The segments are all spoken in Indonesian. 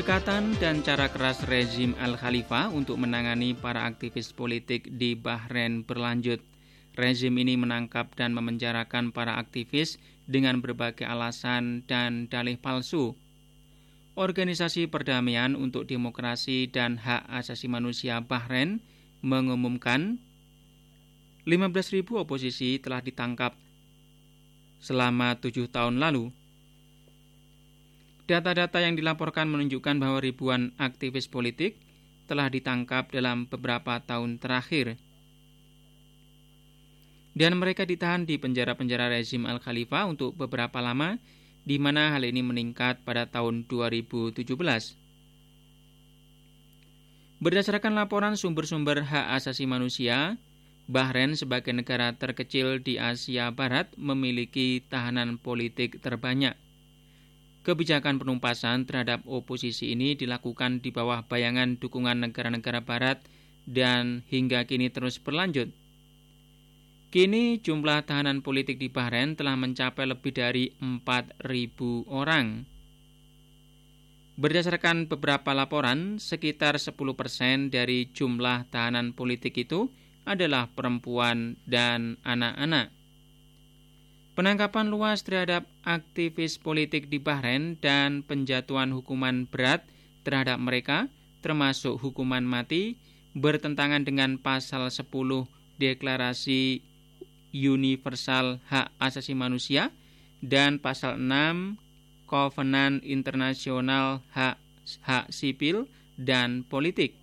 Pendekatan dan cara keras rezim Al-Khalifah untuk menangani para aktivis politik di Bahrain berlanjut. Rezim ini menangkap dan memenjarakan para aktivis dengan berbagai alasan dan dalih palsu. Organisasi Perdamaian untuk Demokrasi dan Hak Asasi Manusia Bahrain mengumumkan 15.000 oposisi telah ditangkap selama 7 tahun lalu. Data-data yang dilaporkan menunjukkan bahwa ribuan aktivis politik telah ditangkap dalam beberapa tahun terakhir. Dan mereka ditahan di penjara-penjara rezim Al-Khalifah untuk beberapa lama, di mana hal ini meningkat pada tahun 2017. Berdasarkan laporan sumber-sumber hak asasi manusia, Bahrain sebagai negara terkecil di Asia Barat memiliki tahanan politik terbanyak. Kebijakan penumpasan terhadap oposisi ini dilakukan di bawah bayangan dukungan negara-negara barat dan hingga kini terus berlanjut. Kini jumlah tahanan politik di Bahrain telah mencapai lebih dari 4.000 orang. Berdasarkan beberapa laporan, sekitar 10% dari jumlah tahanan politik itu adalah perempuan dan anak-anak. Penangkapan luas terhadap aktivis politik di Bahrain dan penjatuhan hukuman berat terhadap mereka, termasuk hukuman mati, bertentangan dengan pasal 10 Deklarasi Universal Hak Asasi Manusia dan pasal 6 Kovenan Internasional Hak Sipil dan Politik.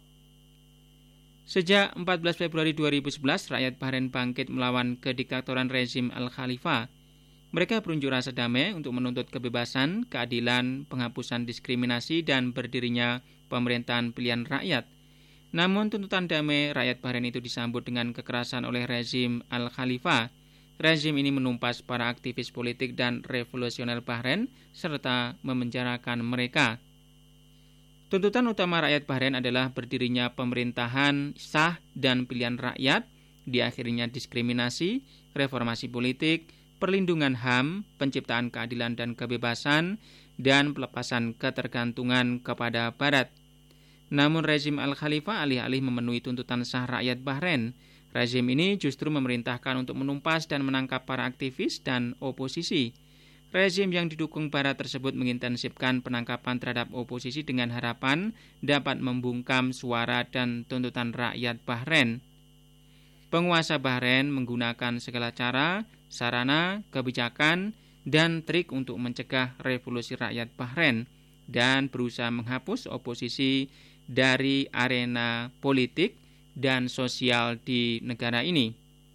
Sejak 14 Februari 2011, rakyat Bahrain bangkit melawan kediktatoran rezim Al-Khalifah. Mereka berunjuk rasa damai untuk menuntut kebebasan, keadilan, penghapusan diskriminasi, dan berdirinya pemerintahan pilihan rakyat. Namun tuntutan damai rakyat Bahrain itu disambut dengan kekerasan oleh rezim Al-Khalifah. Rezim ini menumpas para aktivis politik dan revolusioner Bahrain serta memenjarakan mereka. Tuntutan utama rakyat Bahrain adalah berdirinya pemerintahan sah dan pilihan rakyat, diakhirinya diskriminasi, reformasi politik, perlindungan HAM, penciptaan keadilan dan kebebasan, dan pelepasan ketergantungan kepada Barat. Namun rezim Al-Khalifah alih-alih memenuhi tuntutan sah rakyat Bahrain. Rezim ini justru memerintahkan untuk menumpas dan menangkap para aktivis dan oposisi. Rezim yang didukung Barat tersebut mengintensifkan penangkapan terhadap oposisi dengan harapan dapat membungkam suara dan tuntutan rakyat Bahrain. Penguasa Bahrain menggunakan segala cara, sarana, kebijakan, dan trik untuk mencegah revolusi rakyat Bahrain dan berusaha menghapus oposisi dari arena politik dan sosial di negara ini.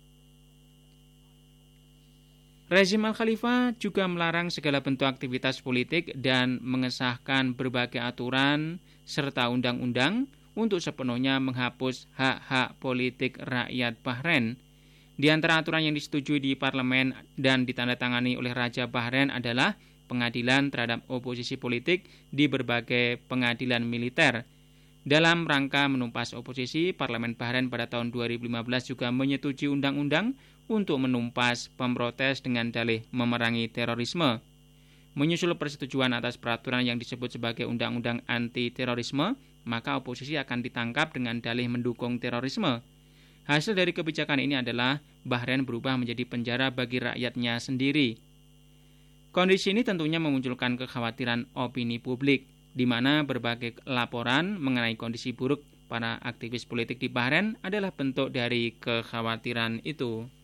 Rezim Al-Khalifah juga melarang segala bentuk aktivitas politik dan mengesahkan berbagai aturan serta undang-undang untuk sepenuhnya menghapus hak-hak politik rakyat Bahrain. Di antara aturan yang disetujui di parlemen dan ditandatangani oleh Raja Bahrain adalah pengadilan terhadap oposisi politik di berbagai pengadilan militer. Dalam rangka menumpas oposisi, Parlemen Bahrain pada tahun 2015 juga menyetujui undang-undang untuk menumpas pemprotes dengan dalih memerangi terorisme. Menyusul persetujuan atas peraturan yang disebut sebagai Undang-Undang Anti-Terorisme, maka oposisi akan ditangkap dengan dalih mendukung terorisme. Hasil dari kebijakan ini adalah Bahrain berubah menjadi penjara bagi rakyatnya sendiri. Kondisi ini tentunya memunculkan kekhawatiran opini publik, di mana berbagai laporan mengenai kondisi buruk para aktivis politik di Bahrain adalah bentuk dari kekhawatiran itu.